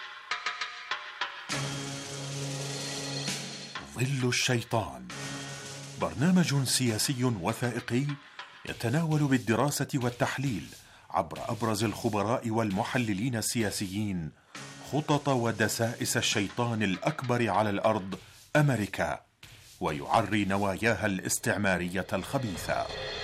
ظل الشيطان، برنامج سياسي وثائقي يتناول بالدراسة والتحليل عبر أبرز الخبراء والمحللين السياسيين خطط ودسائس الشيطان الأكبر على الأرض أمريكا، ويعري نواياها الاستعمارية الخبيثة.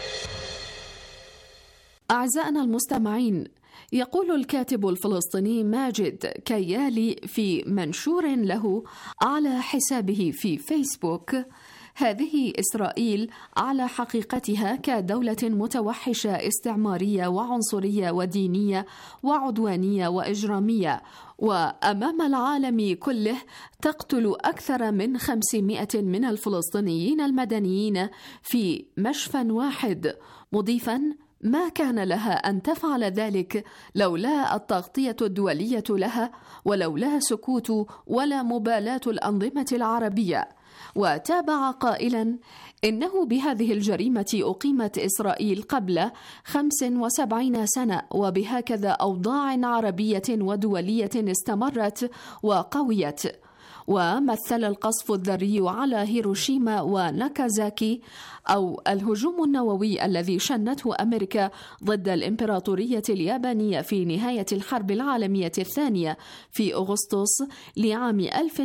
أعزائنا المستمعين، يقول الكاتب الفلسطيني ماجد كيالي في منشور له على حسابه في فيسبوك: هذه إسرائيل على حقيقتها كدولة متوحشة استعمارية وعنصرية ودينية وعدوانية وإجرامية، وأمام العالم كله تقتل أكثر من 500 من الفلسطينيين المدنيين في مشفى واحد، مضيفاً: ما كان لها أن تفعل ذلك لولا التغطية الدولية لها، ولولا سكوت ولا مبالاة الأنظمة العربية. وتابع قائلا: إنه بهذه الجريمة أقيمت إسرائيل قبل 75 سنة، وبهكذا أوضاع عربية ودولية استمرت وقويت. ومثل القصف الذري على هيروشيما وناكازاكي أو الهجوم النووي الذي شنته أمريكا ضد الإمبراطورية اليابانية في نهاية الحرب العالمية الثانية في أغسطس لعام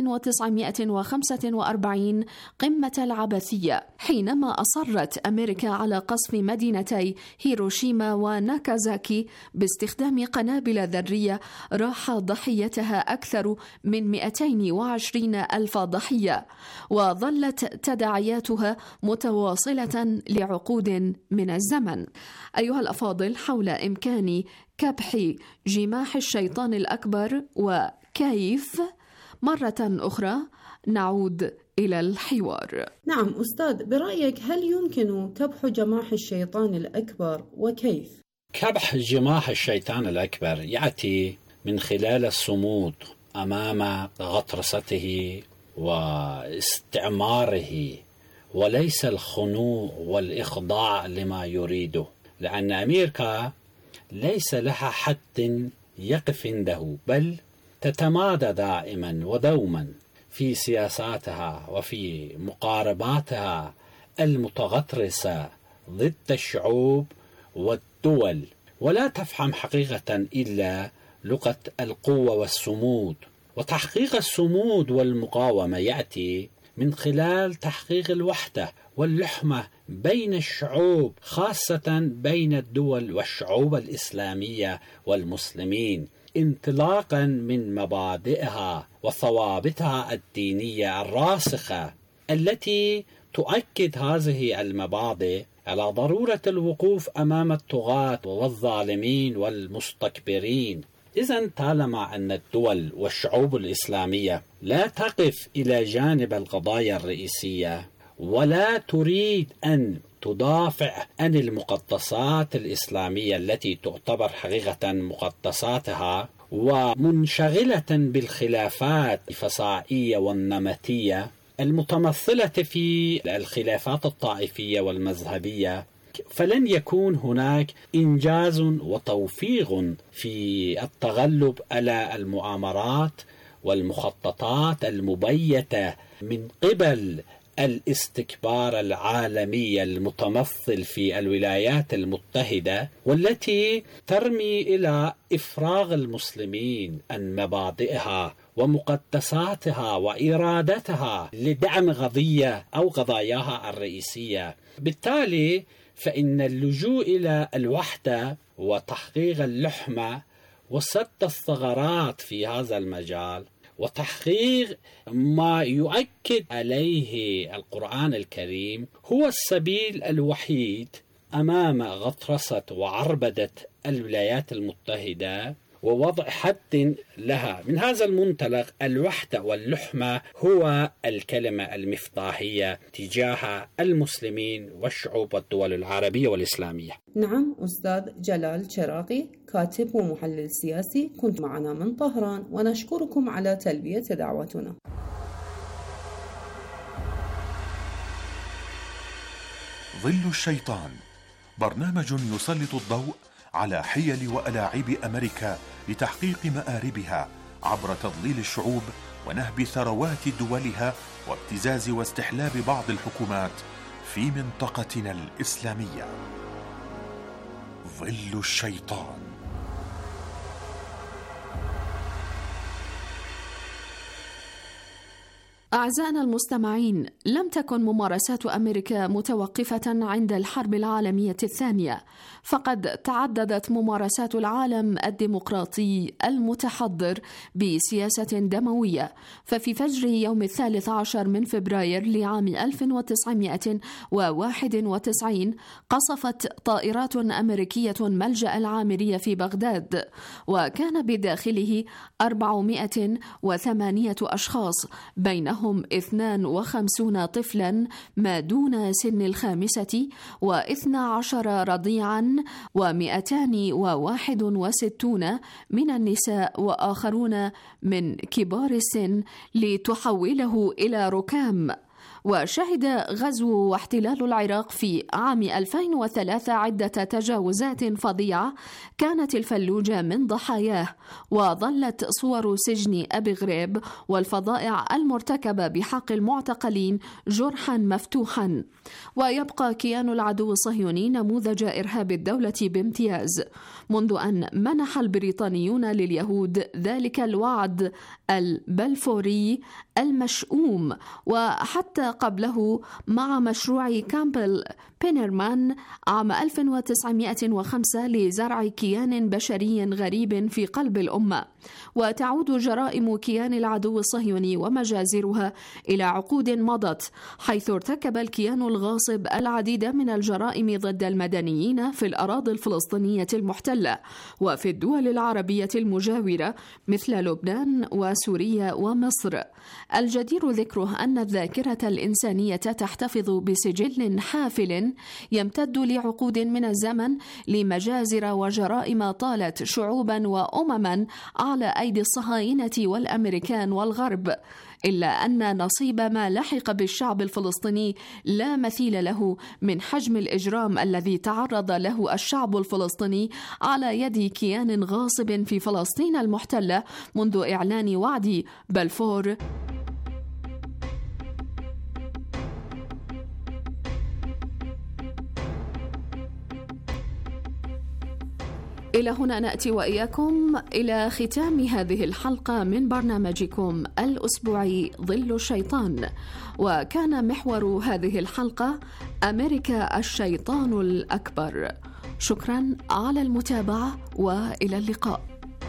1945 قمة العبثية، حينما أصرت أمريكا على قصف مدينتي هيروشيما وناكازاكي باستخدام قنابل ذرية راح ضحيتها أكثر من 220 ألف ضحية، وظلت تداعياتها متواصلة لعقود من الزمن. أيها الأفاضل، حول إمكان كبح جماح الشيطان الأكبر وكيف، مرة أخرى نعود إلى الحوار. نعم أستاذ، برأيك هل يمكن كبح جماح الشيطان الأكبر وكيف؟ كبح جماح الشيطان الأكبر يأتي من خلال الصمود أمام غطرسته واستعماره، وليس الخنوع والإخضاع لما يريده، لأن أمريكا ليس لها حد يقف عنده، بل تتمادى دائما ودوما في سياساتها وفي مقارباتها المتغطرسة ضد الشعوب والدول، ولا تفهم حقيقة إلا لغة القوة والصمود. وتحقيق الصمود والمقاومة يأتي من خلال تحقيق الوحدة واللحمة بين الشعوب، خاصة بين الدول والشعوب الإسلامية والمسلمين، انطلاقا من مبادئها وثوابتها الدينية الراسخة التي تؤكد هذه المبادئ على ضرورة الوقوف أمام الطغاة والظالمين والمستكبرين. إذن طالما أن الدول والشعوب الإسلامية لا تقف إلى جانب القضايا الرئيسية ولا تريد أن تدافع عن المقدسات الإسلامية التي تعتبر حقيقة مقدساتها، ومنشغلة بالخلافات الفصائية والنمطية المتمثلة في الخلافات الطائفية والمذهبية، فلن يكون هناك إنجاز وتوفيق في التغلب على المؤامرات والمخططات المبيتة من قبل الاستكبار العالمي المتمثل في الولايات المتحدة، والتي ترمي إلى إفراغ المسلمين عن مبادئها ومقدساتها وإرادتها لدعم قضية أو قضاياها الرئيسية. بالتالي فإن اللجوء إلى الوحدة وتحقيق اللحمة وسد الثغرات في هذا المجال وتحقيق ما يؤكد عليه القرآن الكريم هو السبيل الوحيد أمام غطرسة وعربدة الولايات المتحدة ووضع حد لها. من هذا المنطلق الوحدة واللحمة هو الكلمة المفتاحية تجاه المسلمين والشعوب والدول العربية والإسلامية. نعم أستاذ جلال شراقي، كاتب ومحلل سياسي، كنت معنا من طهران، ونشكركم على تلبية دعوتنا. ظل الشيطان برنامج يسلط الضوء على حيل وألاعيب أمريكا لتحقيق مآربها عبر تضليل الشعوب ونهب ثروات دولها وابتزاز واستحلاب بعض الحكومات في منطقتنا الإسلامية. ظل الشيطان. أعزائنا المستمعين، لم تكن ممارسات أمريكا متوقفة عند الحرب العالمية الثانية، فقد تعددت ممارسات العالم الديمقراطي المتحضر بسياسة دموية. ففي فجر يوم 13 من فبراير لعام 1991 قصفت طائرات أمريكية ملجأ العامرية في بغداد، وكان بداخله 408 أشخاص، بينهم 52 طفلا ما دون سن 5 و12 رضيعا و261 من النساء وآخرون من كبار السن، لتحوله إلى ركام. وشهد غزو واحتلال العراق في عام 2003 عدة تجاوزات فظيعة كانت الفلوجة من ضحاياه، وظلت صور سجن أبي غريب والفظائع المرتكبة بحق المعتقلين جرحا مفتوحا. ويبقى كيان العدو الصهيوني نموذج إرهاب الدولة بامتياز منذ أن منح البريطانيون لليهود ذلك الوعد البلفوري المشؤوم، وحتى قبله مع مشروع كامبل بينرمان عام 1905 لزرع كيان بشري غريب في قلب الأمة. وتعود جرائم كيان العدو الصهيوني ومجازرها إلى عقود مضت، حيث ارتكب الكيان الغاصب العديد من الجرائم ضد المدنيين في الأراضي الفلسطينية المحتلة وفي الدول العربية المجاورة مثل لبنان وسوريا ومصر. الجدير ذكره أن الذاكرة الإنسانية تحتفظ بسجل حافل يمتد لعقود من الزمن لمجازر وجرائم طالت شعوبا وأمما على أيدي الصهاينة والأمريكان والغرب، إلا أن نصيب ما لحق بالشعب الفلسطيني لا مثيل له من حجم الإجرام الذي تعرض له الشعب الفلسطيني على يد كيان غاصب في فلسطين المحتلة منذ إعلان وعد بلفور. إلى هنا نأتي وإياكم إلى ختام هذه الحلقة من برنامجكم الأسبوعي ظل الشيطان، وكان محور هذه الحلقة أمريكا الشيطان الأكبر. شكرا على المتابعة وإلى اللقاء.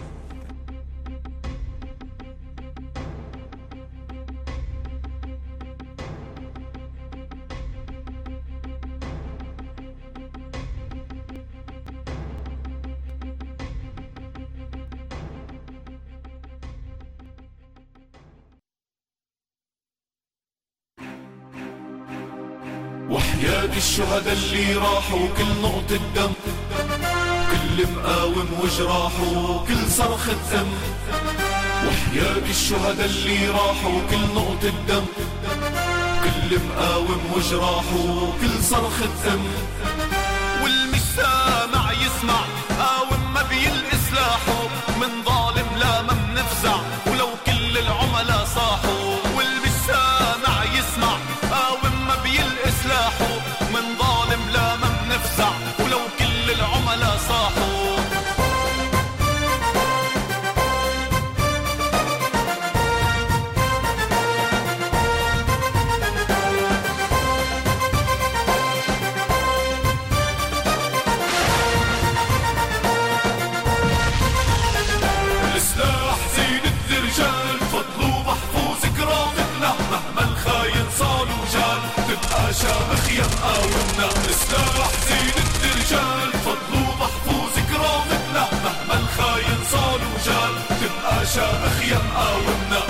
وحياة الشهداء اللي راحوا كل نقطة دم، كل مقاوم وجراحه كل صرخة دم. وحياة الشهداء اللي راحوا كل نقطة دم، كل مقاوم وجراحه كل صرخة دم. والمش سامع يسمع، قاوم ما بيلقي سلاحه، من ظالم لا ما منفزع ولو كل العملاء صاحوا. والمش سامع يسمع، قاوم ما بيلقي سلاحه، من ظالم لا ما منفزع ولو كل العملاء صاحوا. السلاح زينة الرجال، فضلوا محفوظ كرامتنا، مهما الخاين صار وجال تبقى شامخ يا مقاومنا. السلاح زينة الرجال، فضلوا محفوظ كرامتنا، مهما الخاين صار وجال تبقى شامخ يا مقاومنا.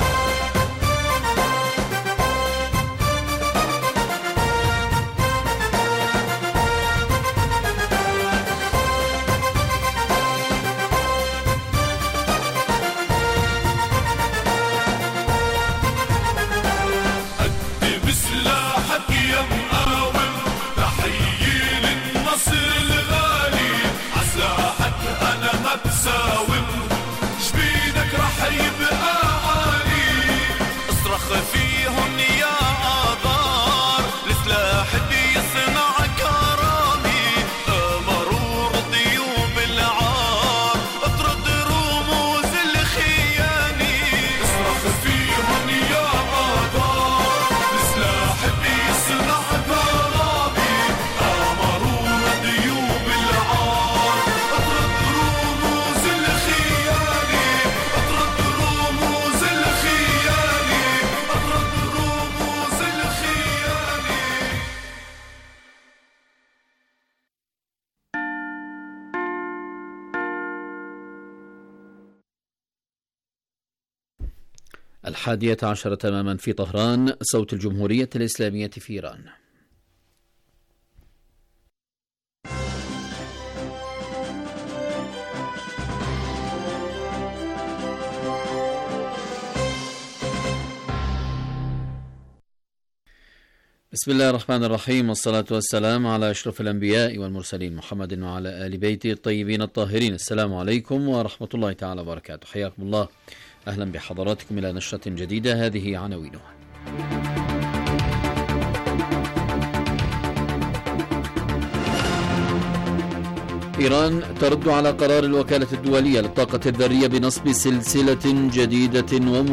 فيهم يا آبار، السلاح بيصنع كرامي، مرور ضيوب العار، اطرد رموز الخياني. اصرخ فيهم يا آبار، السلاح بيصنع كرامي، مرور ضيوب العار، اطرد رموز الخياني، اطرد رموز الخياني. الحادية عشرة تماما في طهران، صوت الجمهورية الإسلامية في إيران. بسم الله الرحمن الرحيم، والصلاة والسلام على أشرف الأنبياء والمرسلين محمد وعلى آل بيته الطيبين الطاهرين. السلام عليكم ورحمة الله تعالى وبركاته. حياكم الله، أهلا بحضراتكم إلى نشرة جديدة. هذه عناوينها. إيران ترد على قرار الوكالة الدولية للطاقة الذرية بنصب سلسلة جديدة